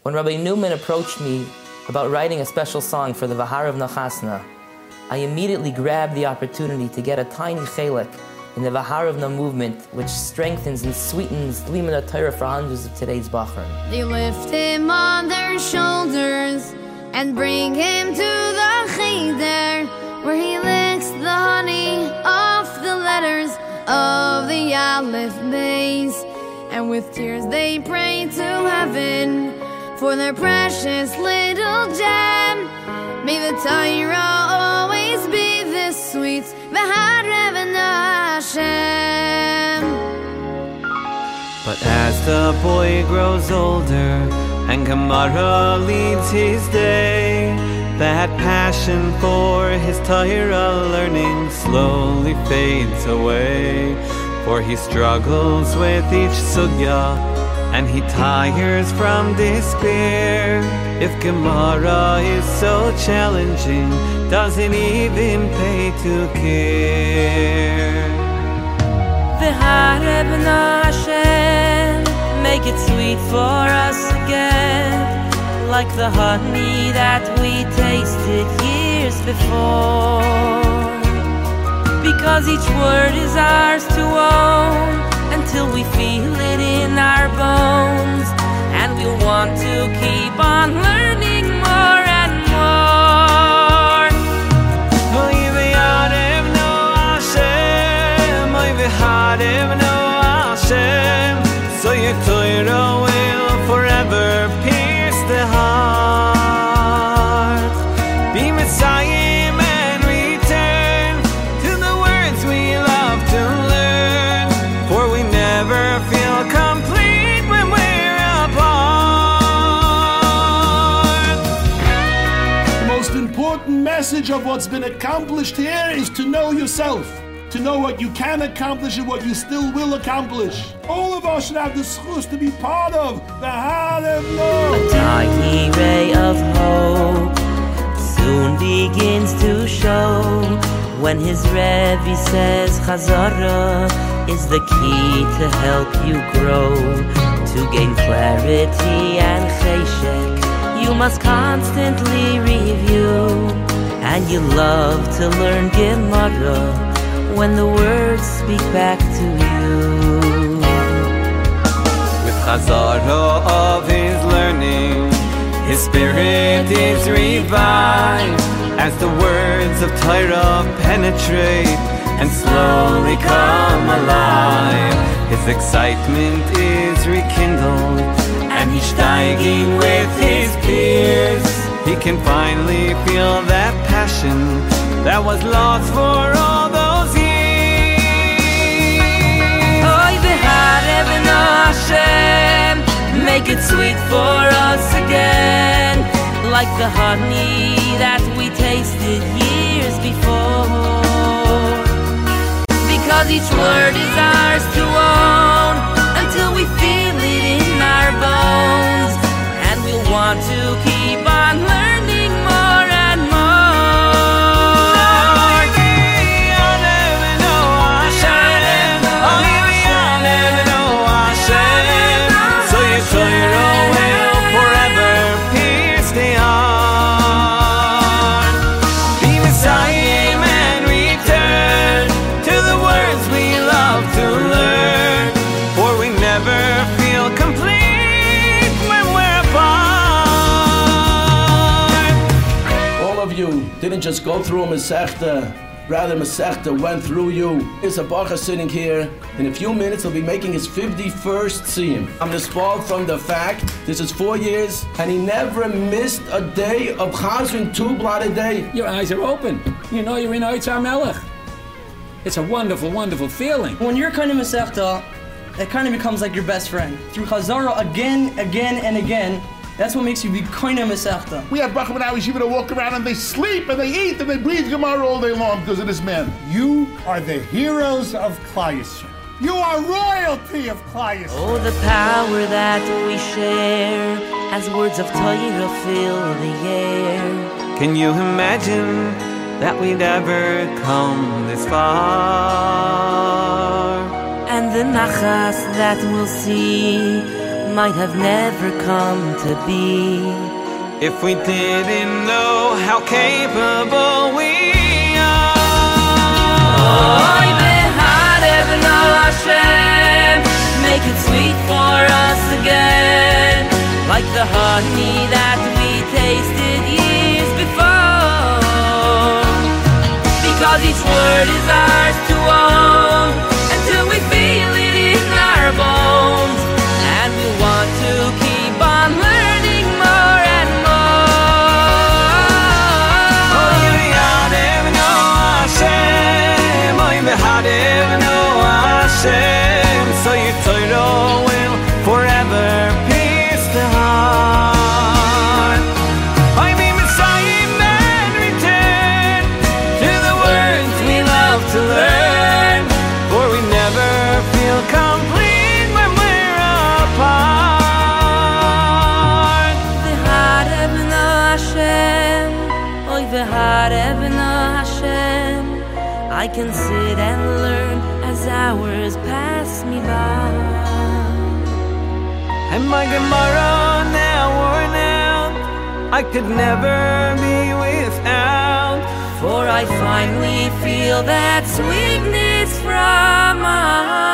When Rabbi Newman approached me about writing a special song for the Vahar of Nachasna, I immediately grabbed the opportunity to get a tiny chelek in the Vahar of Na movement, which strengthens and sweetens Limud Torah for hundreds of today's Bachrim. They lift him on their shoulders and bring him to the Cheder, where he licks the honey off the letters of the Aleph Beis. And with tears they pray to heaven for their precious little gem. May the Torah always be this sweet, V'harev Hashem. But as the boy grows older and Gemara leads his day, that passion for his Torah learning slowly fades away. For he struggles with each sugya and he tires from despair. If Gemara is so challenging, doesn't even pay to care. V'harev Hashem, make it sweet for us again, like the honey that we tasted years before. Because each word is ours to own until we feel it in our bones, and we'll want to keep on learning more and more. Oy v'yarev no Hashem, oy v'harev no Hashem, so your Torah will forever pierce the heart. Be Messiah and return to the words we love to learn, for we never feel complete when we're apart. The most important message of what's been accomplished here is to know yourself, to know what you can accomplish and what you still will accomplish. All of us should have the schus to be part of the Halev. A tiny ray of hope soon begins to show when his Rebbe says Chazara is the key to help you grow. To gain clarity and cheshek, you must constantly review, and you love to learn Gemara when the words speak back to you. With Chazara of his learning, his spirit is revived as the words of Torah penetrate and slowly come alive. His excitement is rekindled and he's steiging with his peers. He can finally feel that passion that was lost for all those years. Oy v'harev Hashem, make it sweet for us again, like the honey that we tasted years before. Because each word is ours to own until we feel it in our bones, and we'll want to keep on learning more and more. So your Torah will forever pierce the heart. Be Messiah and return to the words we love to learn, for we never feel complete when we're apart. All of you didn't just go through a Masechta, rather Masechta went through you. There's a bacha sitting here. In a few minutes he'll be making his 51st siyum. I'm dispelled from the fact this is 4 years and he never missed a day of chazering 2 blot a day. Your eyes are open. You know you're in Eitz HaMelech. It's a wonderful, wonderful feeling. When you're kind of Masechta, it kind of becomes like your best friend. Through Chazara again, and again, that's what makes you be kind of Masechta. We have Bachman and Yeshiva that walk around and they sleep and they eat and they breathe Gemara all day long because of this man. You are the heroes of Klal Yisrael. You are royalty of Klal Yisrael. Oh, the power that we share as words of Torah fill the air. Can you imagine that we'd ever come this far? And the nachas that we'll see might have never come to be. If we didn't know how capable we are. Hashem, make it sweet for us again, like the honey that we tasted years before. Because each word is ours to own, until we feel it in our bones, and we want to keep on learning more and more. Oh, you never know Hashem, oh, you never know Hashem, so your Torah will forever pierce the heart. I mean Messiah and return to the words we love to learn, for we never feel complete when we're apart. V'harev no Hashem, oy v'harev no Hashem, I can sit and learn as hours pass me by. And my Gemara now worn out, I could never be without, for I finally feel that sweetness from my